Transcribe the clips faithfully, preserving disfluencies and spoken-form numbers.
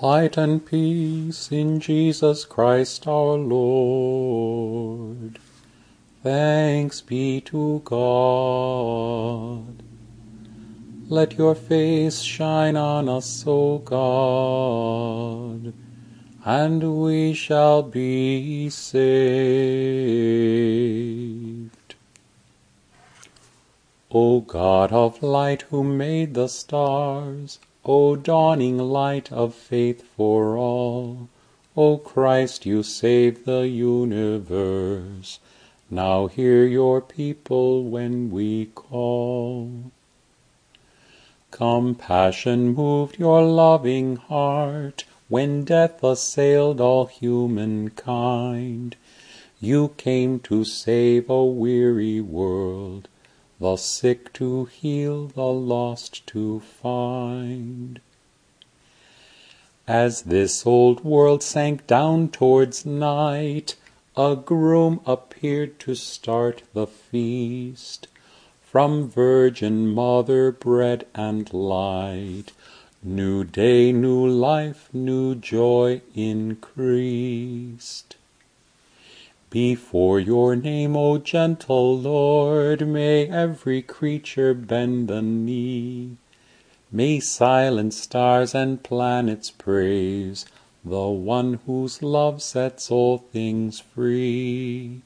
Light and peace in Jesus Christ our Lord. Thanks be to God. Let your face shine on us, O God, and we shall be saved. O God of light, who made the stars, O dawning light of faith for all, O Christ, you save the universe. Now hear your people when we call. Compassion moved your loving heart when death assailed all humankind. You came to save a weary world, the sick to heal, the lost to find. As this old world sank down towards night, a groom appeared to start the feast. From Virgin Mother bread and light, new day, new life, new joy increased. Before your name, O gentle Lord, may every creature bend the knee. May silent stars and planets praise the one whose love sets all things free.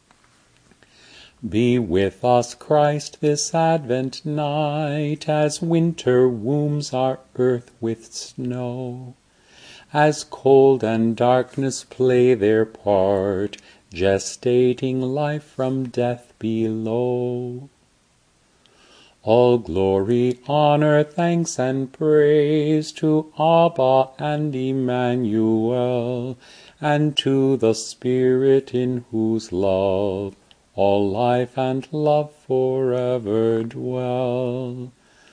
Be with us, Christ, this Advent night, as winter wombs our earth with snow, as cold and darkness play their part, gestating life from death below. All glory, honor, thanks, and praise to Abba and Emmanuel, and to the Spirit in whose love all life and love forever dwell.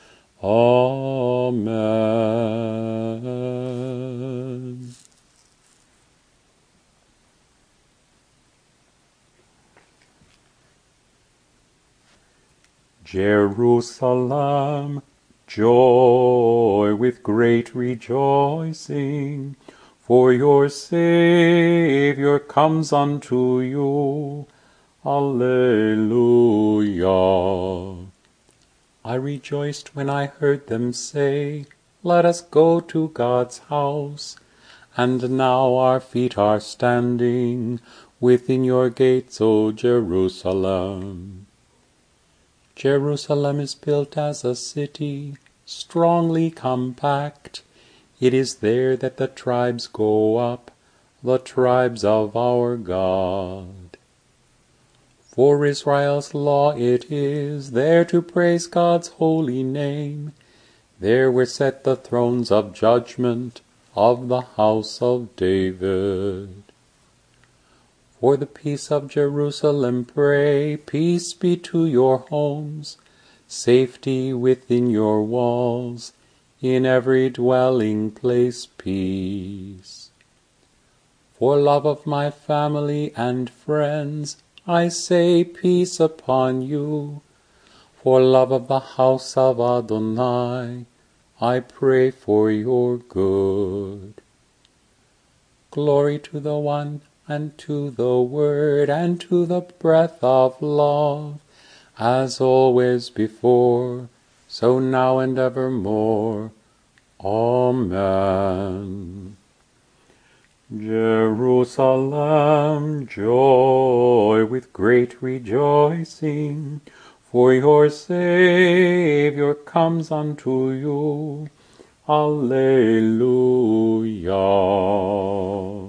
Amen. Jerusalem, joy with great rejoicing, for your Saviour comes unto you. Alleluia. I rejoiced when I heard them say, let us go to God's house. And now our feet are standing within your gates, O Jerusalem. Jerusalem is built as a city, strongly compact. It is there that the tribes go up, the tribes of our God. For Israel's law it is, there to praise God's holy name. There were set the thrones of judgment of the house of David. For the peace of Jerusalem pray, peace be to your homes, safety within your walls, in every dwelling place peace. For love of my family and friends, I say peace upon you. For love of the house of Adonai, I pray for your good. Glory to the One, and to the Word, and to the breath of love, as always before, so now and evermore. Amen. Jerusalem, joy with great rejoicing, for your Saviour comes unto you. Alleluia.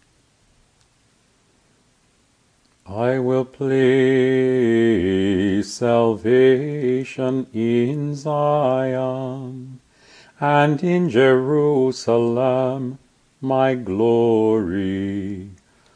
I will place salvation in Zion, and in Jerusalem my glory.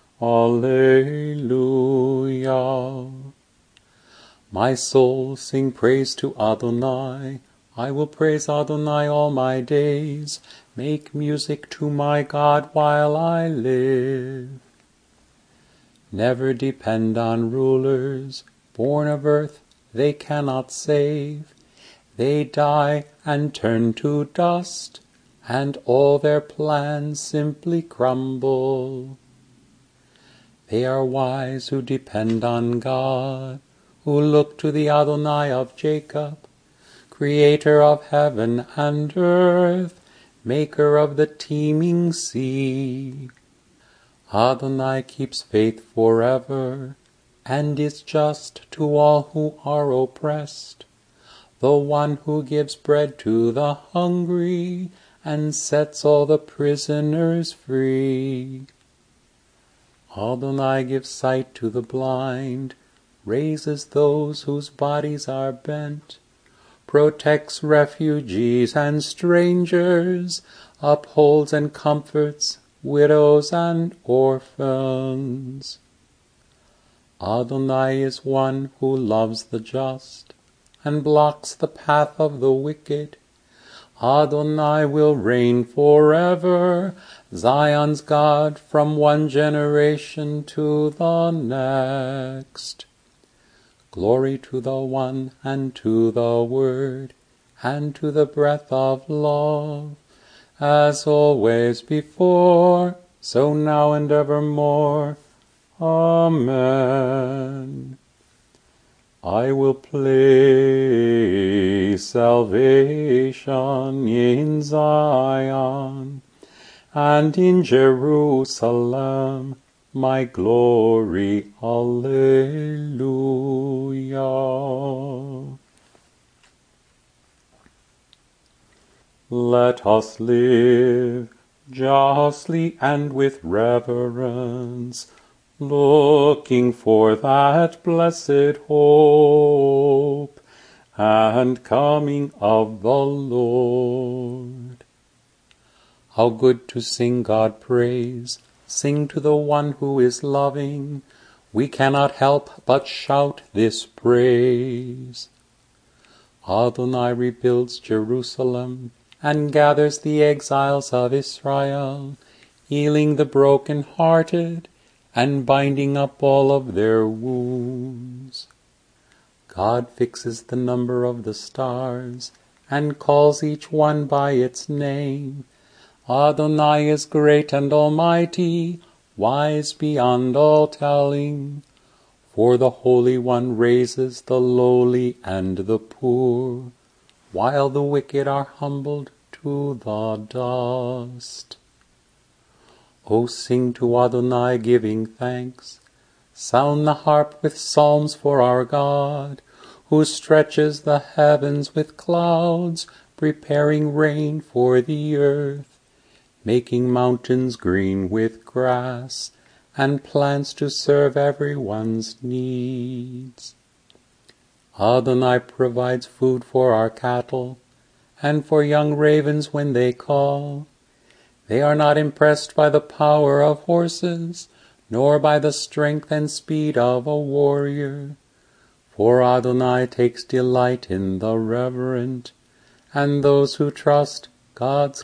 Alleluia. My soul, sing praise to Adonai. I will praise Adonai all my days. Make music to my God while I live. Never depend on rulers, born of earth, they cannot save. They die and turn to dust, and all their plans simply crumble. They are wise who depend on God, who look to the Adonai of Jacob, creator of heaven and earth, maker of the teeming sea. Adonai keeps faith forever, and is just to all who are oppressed, the one who gives bread to the hungry, and sets all the prisoners free. Adonai gives sight to the blind, raises those whose bodies are bent, protects refugees and strangers, upholds and comforts widows and orphans. Adonai is one who loves the just, and blocks the path of the wicked. Adonai will reign forever, Zion's God, from one generation to the next. Glory to the One, and to the Word, and to the breath of love, as always before, so now and evermore. Amen. I will place salvation in Zion, and in Jerusalem my glory. Alleluia. Let us live justly and with reverence, looking for that blessed hope and coming of the Lord. How good to sing God praise, sing to the one who is loving. We cannot help but shout this praise. Adonai rebuilds Jerusalem and gathers the exiles of Israel, healing the broken-hearted and binding up all of their wounds. God fixes the number of the stars and calls each one by its name. Adonai is great and almighty, wise beyond all telling. For the Holy One raises the lowly and the poor, while the wicked are humbled to the dust. O sing to Adonai, giving thanks. Sound the harp with psalms for our God, who stretches the heavens with clouds, preparing rain for the earth, making mountains green with grass, and plants to serve everyone's needs. Adonai provides food for our cattle, and for young ravens when they call. They are not impressed by the power of horses, nor by the strength and speed of a warrior. For Adonai takes delight in the reverent, and those who trust God's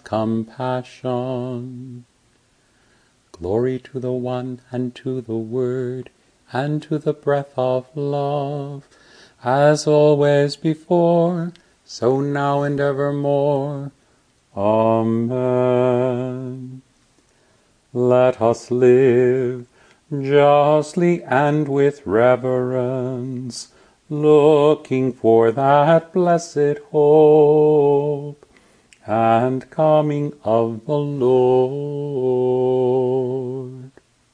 compassion. Glory to the One, and to the Word, and to the breath of love, as always before, so now and evermore. Amen. Let us live justly and with reverence, looking for that blessed hope and coming of the Lord.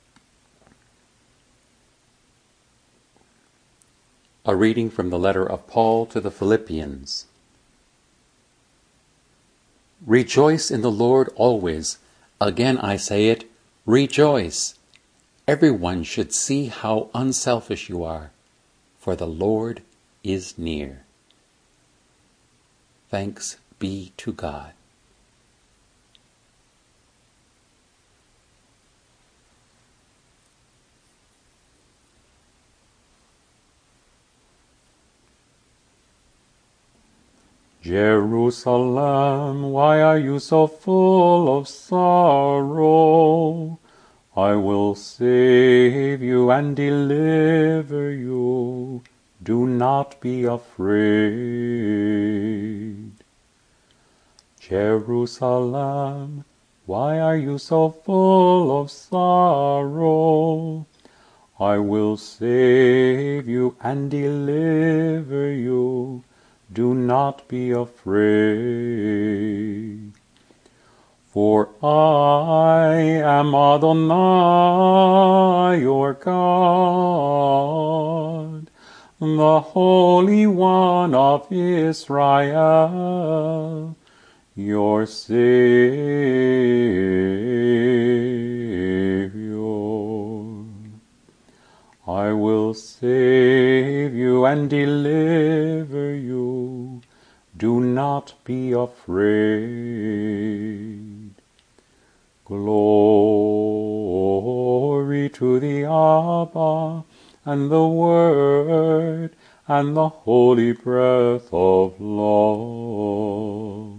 A reading from the letter of Paul to the Philippians. Rejoice in the Lord always. Again I say it, rejoice. Everyone should see how unselfish you are, for the Lord is near. Thanks be to God. Jerusalem, why are you so full of sorrow? I will save you and deliver you. Do not be afraid. Jerusalem, why are you so full of sorrow? I will save you and deliver you. Do not be afraid. For I am Adonai, your God, the Holy One of Israel, your Savior. I will save you and deliver you. Do not be afraid. Glory to the Abba, and the Word, and the holy breath of love.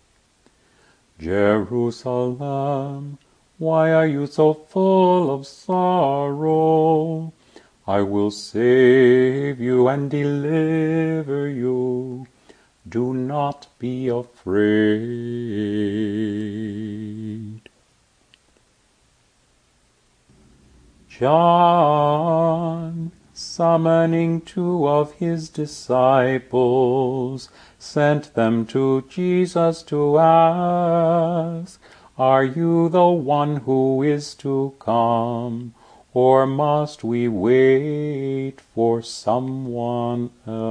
Jerusalem, why are you so full of sorrow? I will save you and deliver you. Do not be afraid. John, summoning two of his disciples, sent them to Jesus to ask, "Are you the one who is to come, or must we wait for someone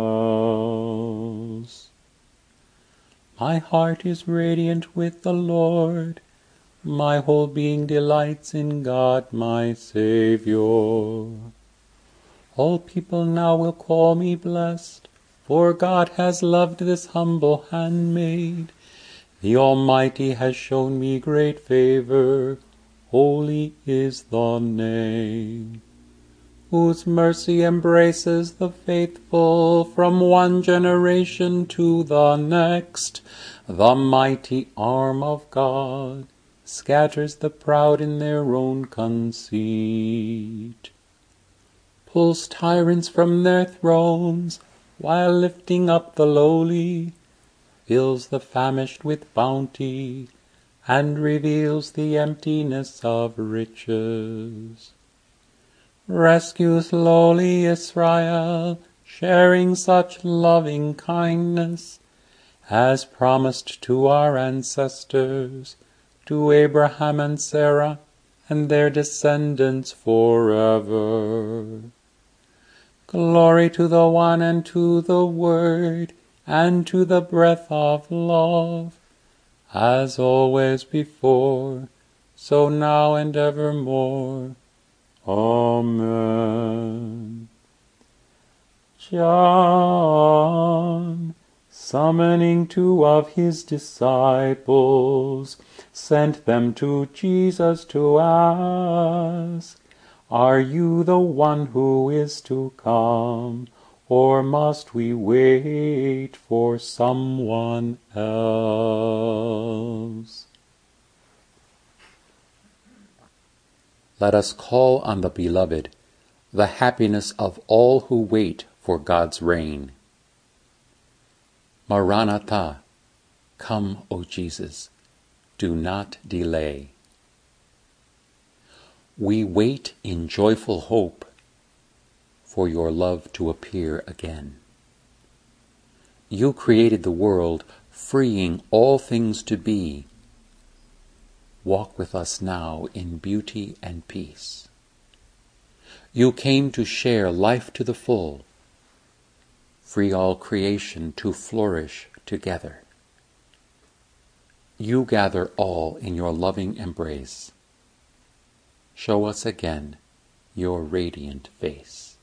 else?" My heart is radiant with the Lord. My whole being delights in God my Savior. All people now will call me blessed, for God has loved this humble handmaid. The Almighty has shown me great favor. Holy is the name, whose mercy embraces the faithful from one generation to the next. The mighty arm of God scatters the proud in their own conceit, pulls tyrants from their thrones, while lifting up the lowly, fills the famished with bounty, and reveals the emptiness of riches. Rescues lowly Israel, sharing such loving kindness, as promised to our ancestors, to Abraham and Sarah, and their descendants forever. Glory to the One, and to the Word, and to the breath of love, as always before, so now and evermore. Amen. John, summoning two of his disciples, sent them to Jesus to ask, "Are you the one who is to come, or must we wait for someone else?" Let us call on the Beloved, the happiness of all who wait for God's reign. Maranatha, come, O Jesus, do not delay. We wait in joyful hope for your love to appear again. You created the world, freeing all things to be. Walk with us now in beauty and peace. You came to share life to the full, free all creation to flourish together. You gather all in your loving embrace. Show us again your radiant face.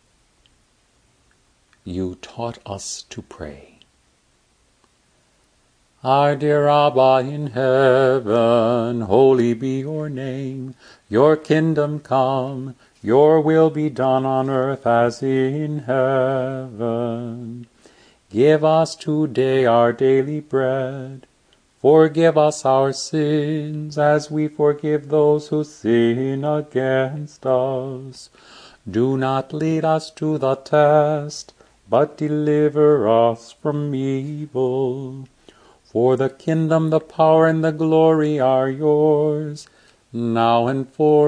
You taught us to pray. Our dear Abba in heaven, holy be your name. Your kingdom come, your will be done on earth as in heaven. Give us today our daily bread. Forgive us our sins, as we forgive those who sin against us. Do not lead us to the test, but deliver us from evil. For the kingdom, the power, and the glory are yours, now and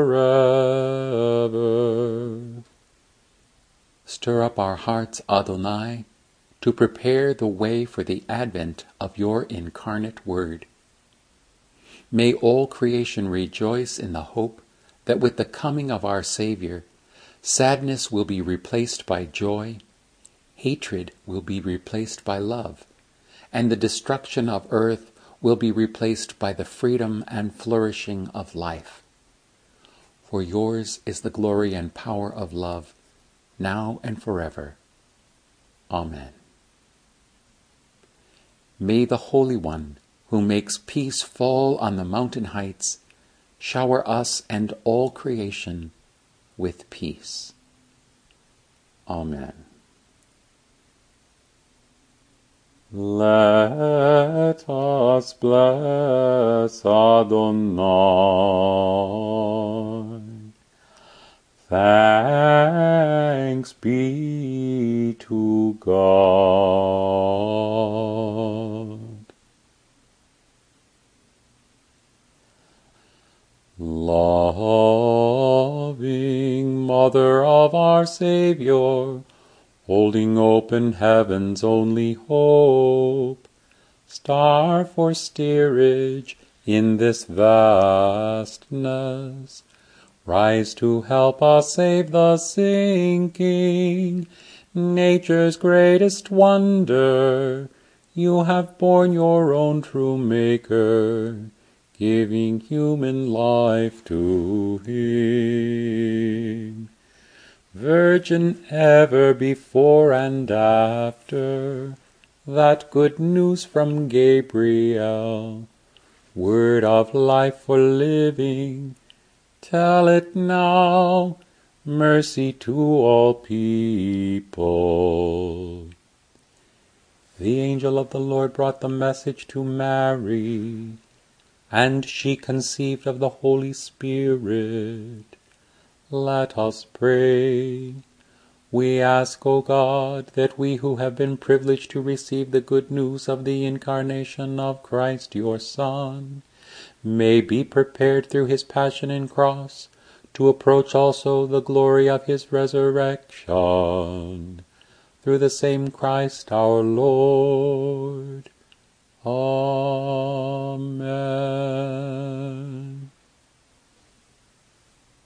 forever. Stir up our hearts, Adonai, to prepare the way for the advent of your incarnate Word. May all creation rejoice in the hope that with the coming of our Savior, sadness will be replaced by joy, hatred will be replaced by love, and the destruction of earth will be replaced by the freedom and flourishing of life. For yours is the glory and power of love, now and forever. Amen. May the Holy One, who makes peace fall on the mountain heights, shower us and all creation with peace. Amen. Let us bless Adonai. Thanks be to God. Loving Mother of our Savior, holding open heaven's only hope, star for steerage in this vastness, rise to help us save the sinking, nature's greatest wonder. You have borne your own true Maker, giving human life to him. Virgin ever before and after, that good news from Gabriel, word of life for living, tell it now, mercy to all people. The angel of the Lord brought the message to Mary, and she conceived of the Holy Spirit. Let us pray. We ask, O God, that we who have been privileged to receive the good news of the incarnation of Christ your Son, may be prepared through his passion and cross to approach also the glory of his resurrection. Through the same Christ our Lord. Amen.